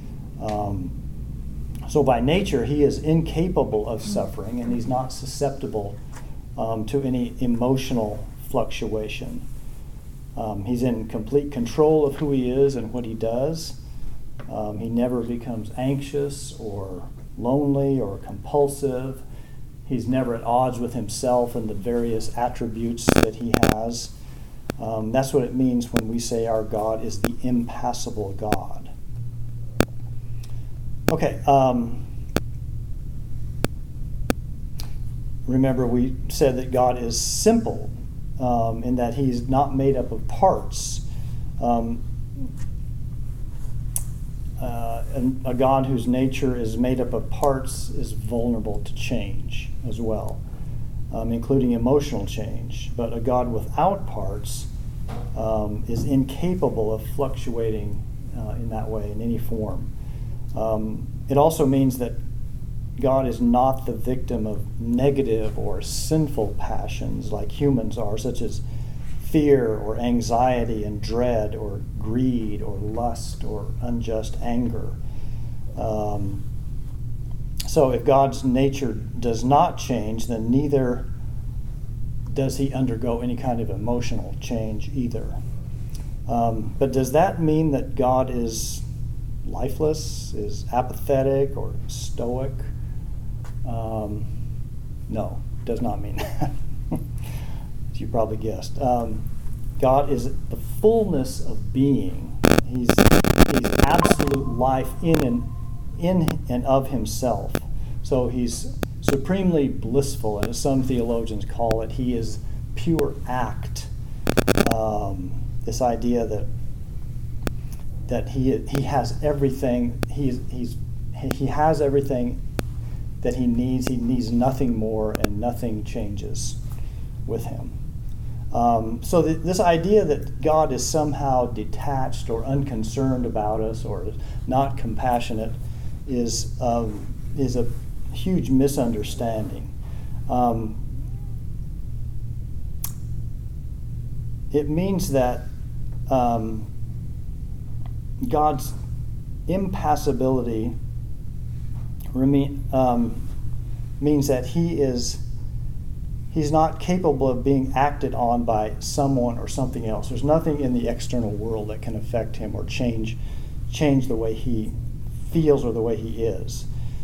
So by nature, he is incapable of suffering, and he's not susceptible to any emotional fluctuation. He's in complete control of who he is and what he does. He never becomes anxious or lonely or compulsive. He's never at odds with himself and the various attributes that he has. That's what it means when we say our God is the impassible God. Okay. Remember, we said that God is simple in that he's not made up of parts. And a God whose nature is made up of parts is vulnerable to change as well, including emotional change. But a God without parts is incapable of fluctuating in that way, in any form. It also means that God is not the victim of negative or sinful passions like humans are, such as fear or anxiety and dread or greed or lust or unjust anger. So if God's nature does not change, then neither does he undergo any kind of emotional change either. But does that mean that God is lifeless, is apathetic or stoic? No, it does not mean that. As you probably guessed. God is the fullness of being. He's absolute life in and of himself. So he's supremely blissful, and as some theologians call it, he is pure act. This idea that he has everything. He has everything that he needs. He needs nothing more, and nothing changes with him. So this idea that God is somehow detached or unconcerned about us or not compassionate is a huge misunderstanding. It means that God's impassibility means that he's not capable of being acted on by someone or something else. There's nothing in the external world that can affect him or change the way he feels or the way he is.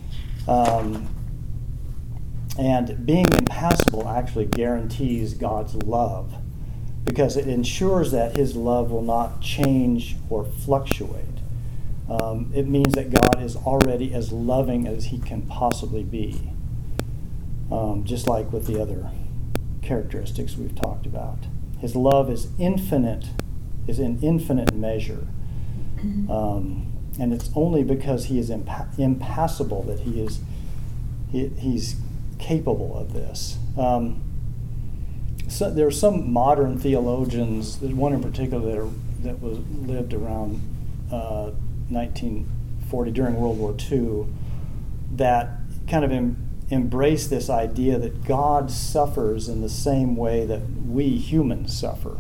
And being impassible actually guarantees God's love, because it ensures that his love will not change or fluctuate. It means that God is already as loving as he can possibly be, just like with the other characteristics we've talked about. His love is infinite, is in infinite measure. And it's only because he is impassible that he's capable of this. So there are some modern theologians, there's one in particular that lived around 1940 during World War II, that kind of embrace this idea that God suffers in the same way that we humans suffer.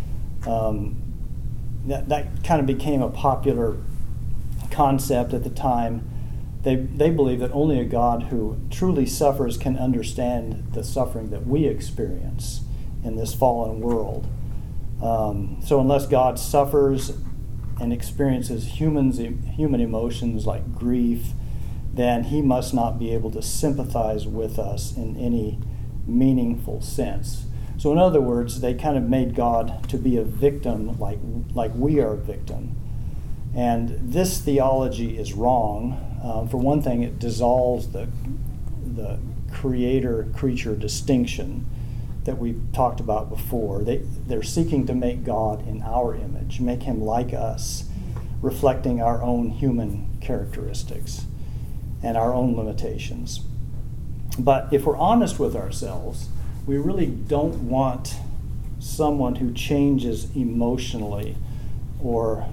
That kind of became a popular concept at the time. They believe that only a God who truly suffers can understand the suffering that we experience in this fallen world. So unless God suffers and experiences human emotions like grief, then he must not be able to sympathize with us in any meaningful sense. So in other words, they kind of made God to be a victim like we are a victim. And this theology is wrong. For one thing, it dissolves the creator-creature distinction that we talked about before. They're seeking to make God in our image, make him like us, reflecting our own human characteristics and our own limitations. But if we're honest with ourselves, we really don't want someone who changes emotionally, or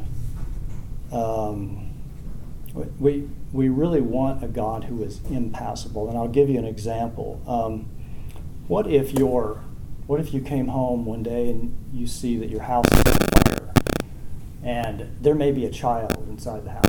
we really want a God who is impassible. And I'll give you an example. What if you came home one day and you see that your house is on fire, and there may be a child inside the house?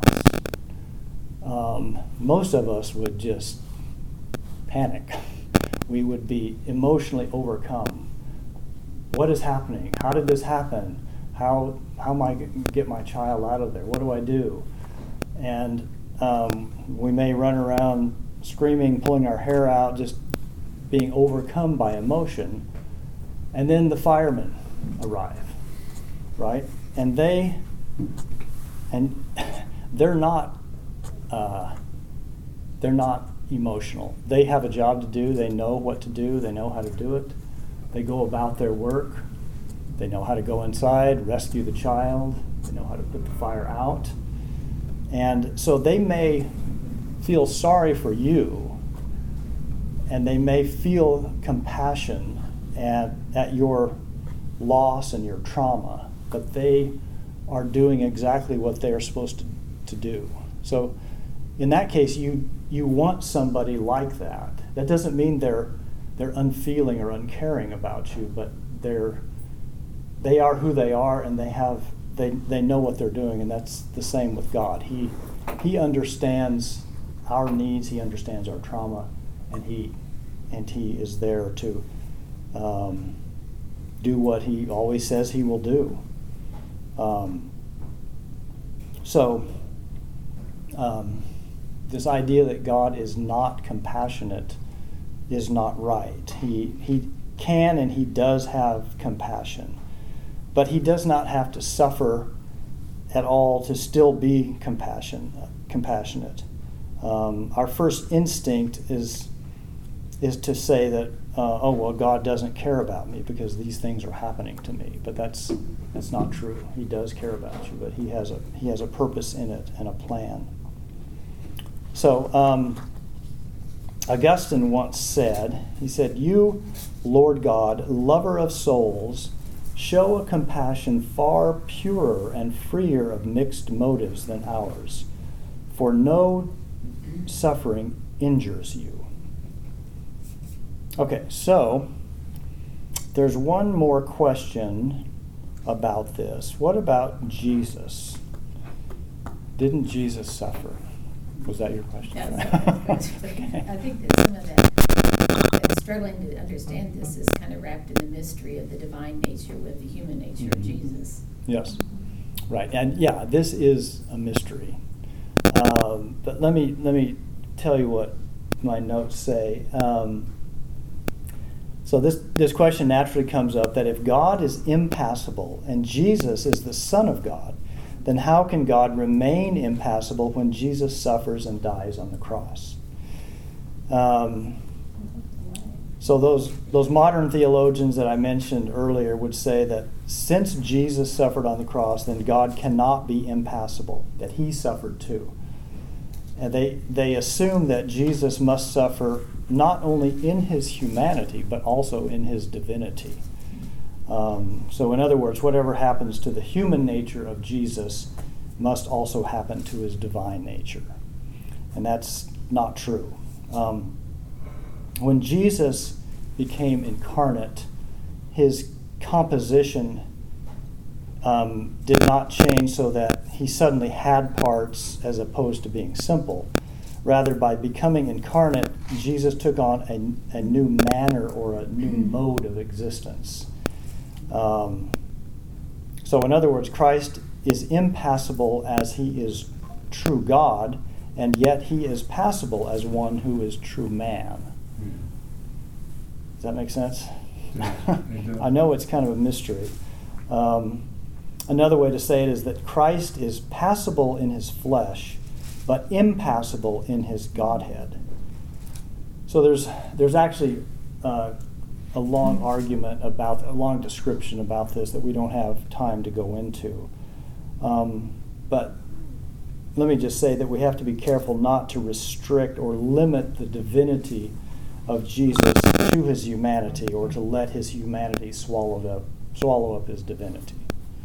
Most of us would just panic. We would be emotionally overcome. What is happening? How did this happen? How am I going to get my child out of there? What do I do? And we may run around screaming, pulling our hair out, just being overcome by emotion. And then the firemen arrive, right? And they're not emotional. They have a job to do. They know what to do. They know how to do it. They go about their work. They know how to go inside, rescue the child. They know how to put the fire out. And so they may feel sorry for you, and they may feel compassion at your loss and your trauma, but they are doing exactly what they are supposed to do. So in that case, you want somebody like that. That doesn't mean they're unfeeling or uncaring about you, but they are who they are, and they know what they're doing, and that's the same with God. He understands our needs, he understands our trauma, and he is there to do what he always says he will do. This idea that God is not compassionate is not right. He can and he does have compassion, but he does not have to suffer at all to still be compassionate. Our first instinct is to say that, oh well, God doesn't care about me because these things are happening to me. But that's not true. He does care about you, but he has a purpose in it and a plan. So Augustine once said, he said, "You, Lord God, lover of souls, show a compassion far purer and freer of mixed motives than ours, for no suffering injures you." Okay, so there's one more question about this. What about Jesus? Didn't Jesus suffer? Was that your question? That's Okay. I think that some of that struggling to understand this is kind of wrapped in the mystery of the divine nature with the human nature of Jesus. Yes, right, and yeah, this is a mystery. But let me tell you what my notes say. So this question naturally comes up that if God is impassible and Jesus is the Son of God, then how can God remain impassible when Jesus suffers and dies on the cross? So those modern theologians that I mentioned earlier would say that since Jesus suffered on the cross, then God cannot be impassible, that he suffered too. And they assume that Jesus must suffer not only in his humanity, but also in his divinity. So in other words, whatever happens to the human nature of Jesus must also happen to his divine nature. And that's not true. When Jesus became incarnate, his composition did not change so that he suddenly had parts as opposed to being simple. Rather, by becoming incarnate, Jesus took on a new manner or a new mode of existence. So in other words, Christ is impassible as he is true God, and yet he is passible as one who is true man. Does that make sense? I know it's kind of a mystery. Another way to say it is that Christ is passible in his flesh, but impassible in his Godhead. So there's actually a long a long description about this that we don't have time to go into. But let me just say that we have to be careful not to restrict or limit the divinity of Jesus to his humanity, or to let his humanity swallow up his divinity.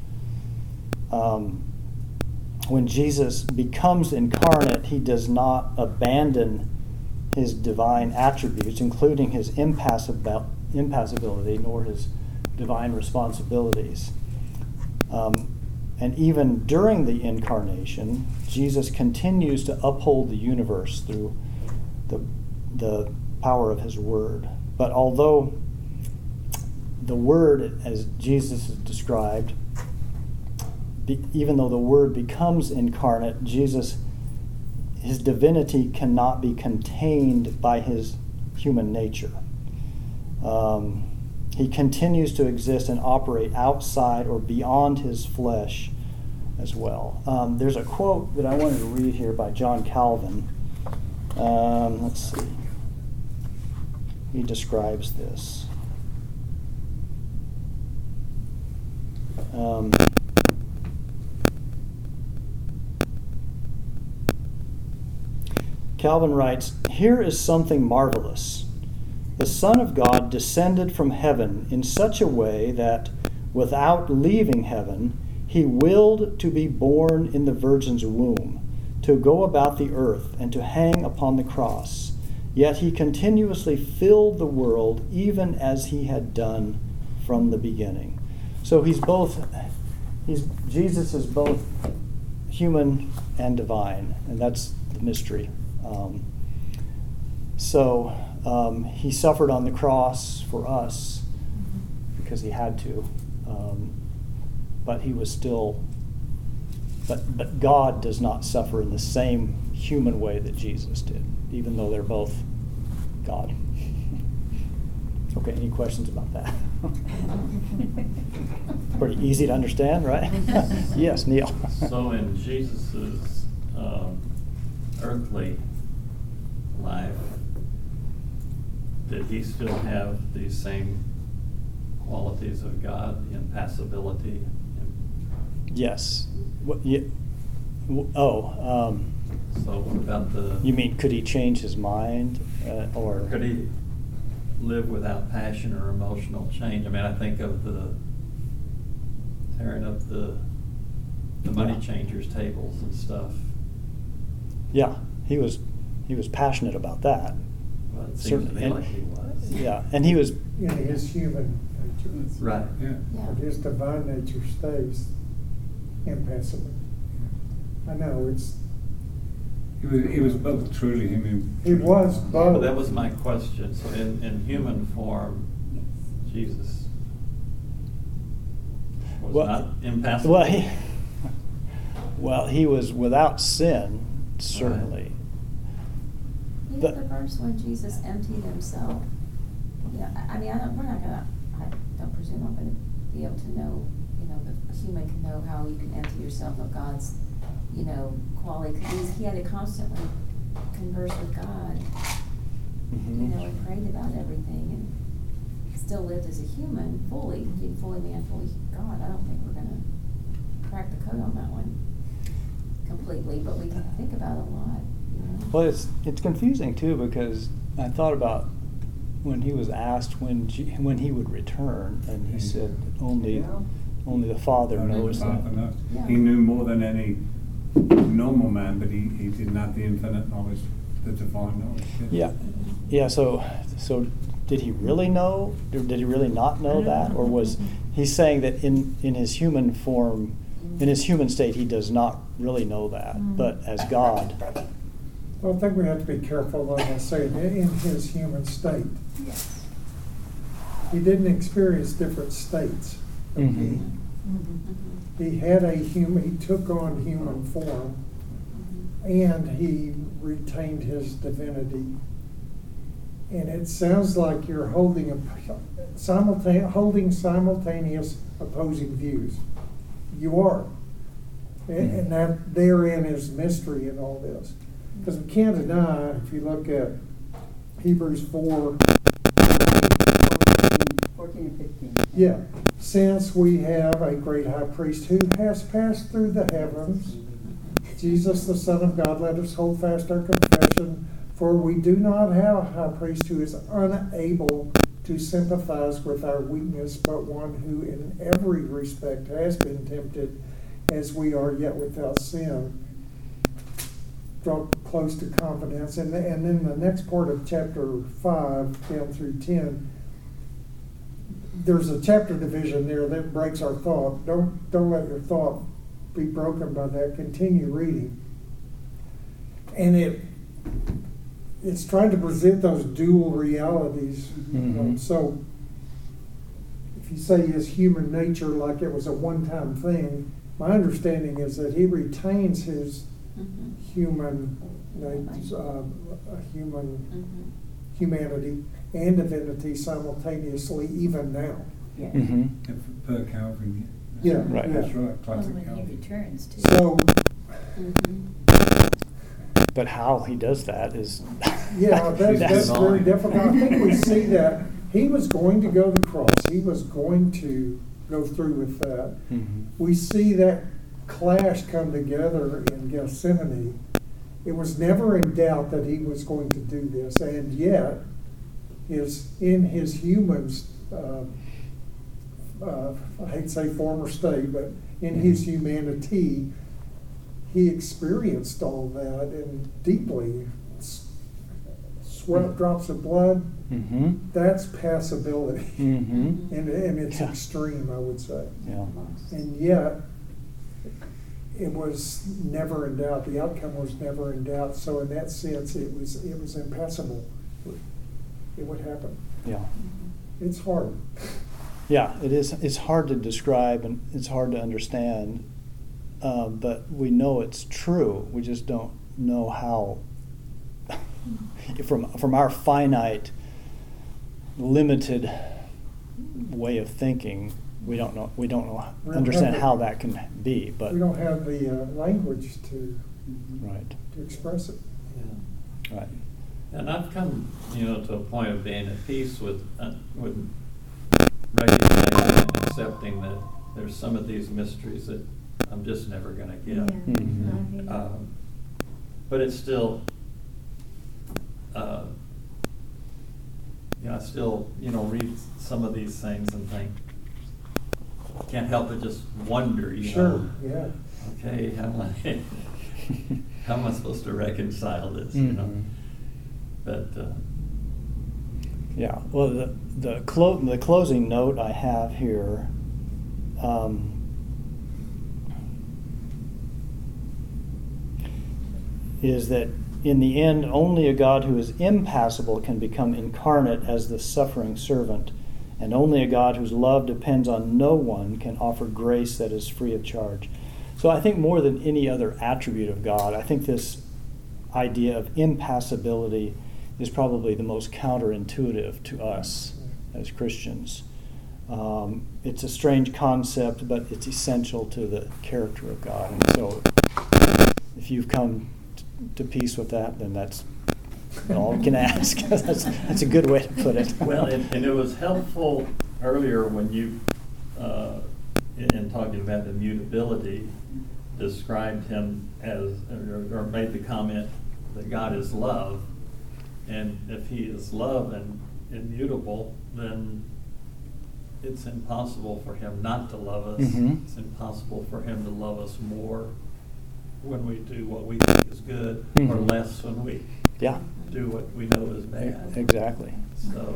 When Jesus becomes incarnate, he does not abandon his divine attributes, including his impassibility, nor his divine responsibilities. And even during the incarnation, Jesus continues to uphold the universe through the power of his word. But although the word, as Jesus is described, even though the word becomes incarnate, his divinity cannot be contained by his human nature. He continues to exist and operate outside or beyond his flesh as well. There's a quote that I wanted to read here by John Calvin. Let's see. He describes this. Calvin writes, "Here is something marvelous. The Son of God descended from heaven in such a way that, without leaving heaven, he willed to be born in the Virgin's womb, to go about the earth, and to hang upon the cross. Yet he continuously filled the world, even as he had done from the beginning." So Jesus is both human and divine, and that's the mystery. He suffered on the cross for us because he had to, but he was still. But God does not suffer in the same human way that Jesus did, even though they're both God. Okay, any questions about that? Pretty easy to understand, right? Yes, Neil. So in Jesus's earthly life, did he still have these same qualities of God, impassibility? Yes. What, So what about the? you mean could he change his mind, or? Could he live without passion or emotional change? I mean, I think of the tearing up the money changers' tables and stuff. Yeah, he was passionate about that. Well, it seems to Certainly. me And- like he was. Yeah, and he was, In his human nature. Right. Yeah. Yeah. But his divine nature stays impassible. I know, He was both truly human. he was But both. that was my question. So in human form, Jesus was Well, not impassible? well, he was without sin, certainly. You know, But- the verse when Jesus emptied himself, yeah, I mean, we're not gonna, I don't presume I'm gonna be able to know, a human can know how you can empty yourself of God's, quality. 'Cause he had to constantly converse with God, Mhm. and prayed about everything, and still lived as a human, fully man, fully God. I don't think we're gonna crack the code on that one completely, but we can think about it a lot, Well, it's confusing too, because I thought about when he was asked when he would return, and he said only the Father Only the knows that. Father knows. Yeah. He knew more than any normal man, but he didn't have the infinite knowledge, the divine knowledge. Yeah. So did he really know? Or did he really not know that, or was he saying that in his human form, in his human state, he does not really know that, but as God? Well, I think we have to be careful though, by saying in his human state. Yes. He didn't experience different states. Mhm. He had he took on human form, and he retained his divinity. And it sounds like you're holding simultaneous opposing views. You are. And that therein is mystery in all this. Because we can't deny, if you look at Hebrews 4, 14 and 15. yeah, since we have a great high priest who has passed through the heavens, Jesus the Son of God, let us hold fast our confession, for we do not have a high priest who is unable to sympathize with our weakness, but one who in every respect has been tempted as we are, yet without sin. Draw close to confidence. And then the next part of chapter 5 down through 10, there's a chapter division there that breaks our thought. Don't let your thought be broken by that. Continue reading. And it's trying to present those dual realities. Mhm. So if you say his human nature like it was a one-time thing, my understanding is that he retains his human humanity and divinity simultaneously, even now. Yeah. Mhm. Per Calvin. Yeah, Right. That's yeah. right, Well, classic when he Calvin. returns too. So, But how he does that is. yeah, that's very divine. difficult. I think we see that he was going to go to the cross. He was going to go through with that. Mhm. We see that clash come together in Gethsemane. It was never in doubt that he was going to do this, and yet, in his human, I hate to say former state, but in his humanity, he experienced all that and deeply. Sweat drops of blood, Mhm. that's passibility. Mhm. And it's Yeah. extreme, I would say. Yeah. And yet, it was never in doubt. The outcome was never in doubt. So in that sense, it was impassable. It would happen. Yeah. It's hard. Yeah, it is. It's hard to describe and it's hard to understand, but we know it's true. We just don't know how. From our finite limited way of thinking, we don't know, don't understand have how the- that can be, but. We don't have the language to Right, express it. Yeah. right. And I've come, to a point of being at peace with recognizing and accepting that there's some of these mysteries that I'm just never gonna get. Mhm. But it's still, I still, read some of these things and think, can't help but just wonder, Sure, yeah. okay, how am I supposed to reconcile this, Mhm. But, Yeah, well, the closing note I have here, is that in the end, only a God who is impassible can become incarnate as the suffering servant, and only a God whose love depends on no one can offer grace that is free of charge. So I think more than any other attribute of God, I think this idea of impassibility is probably the most counterintuitive to us as Christians. It's a strange concept, but it's essential to the character of God. And so if you've come to peace with that, then that's all we can ask. That's a good way to put it. well, and it was helpful earlier when you, in talking about immutability, described him as, or made the comment that God is love. And if he is love and immutable, then it's impossible for him not to love us. Mhm. It's impossible for him to love us more when we do what we think is good, or Mhm. less when we Yeah, do what we know is bad. exactly. So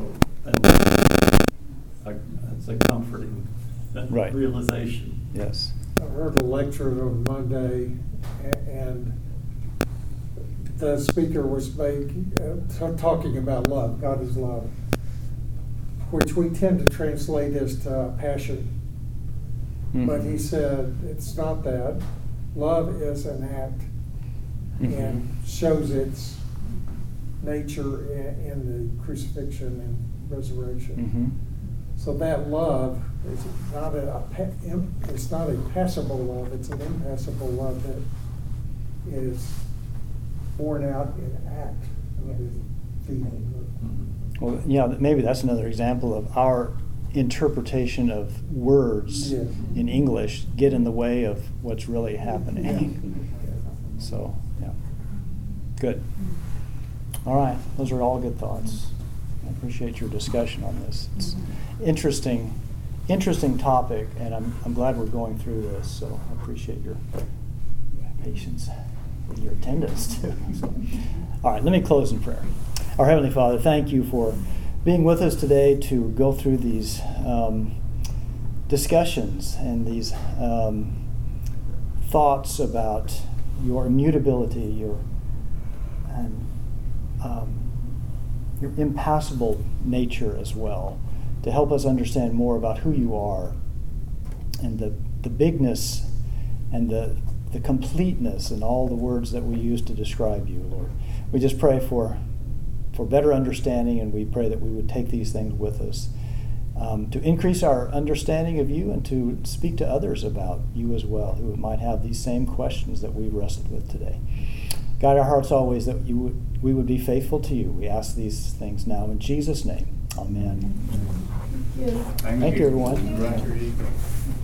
that's a comforting Right. realization. Yes. I heard a lecture on Monday, and the speaker was talking about love. God is love, which we tend to translate as passion. But he Mhm. said it's not that. Love is an act Mhm. and shows its nature in the crucifixion and resurrection. Mhm. So that love is not it's not a passible love, it's an impassible love that is born out in act of his feeling. Well, yeah, maybe that's another example of our interpretation of words Yes. in English get in the way of what's really happening. So, yeah. Good. All right, those are all good thoughts. I appreciate your discussion on this. It's interesting topic, and I'm glad we're going through this, so I appreciate your patience and your attendance too. So, all right, let me close in prayer. Our Heavenly Father, thank you for being with us today to go through these discussions and these thoughts about your immutability, your impassible nature as well, to help us understand more about who you are and the bigness and the completeness and all the words that we use to describe you, Lord. We just pray for better understanding, and we pray that we would take these things with us to increase our understanding of you and to speak to others about you as well, who might have these same questions that we wrestled with today. Guide our hearts always that we would be faithful to you. We ask these things now in Jesus' name. Amen. Yeah. Thank you, everyone. Right.